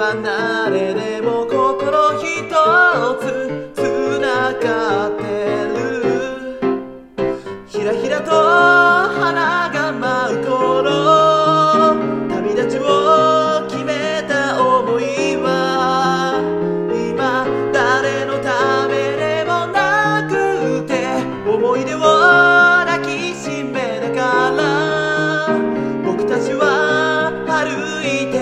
離れでも心一つつながってる。ひらひらと花が舞う頃、旅立ちを決めた想いは今誰のためでもなくて、思い出を抱きしめながら僕たちは歩いて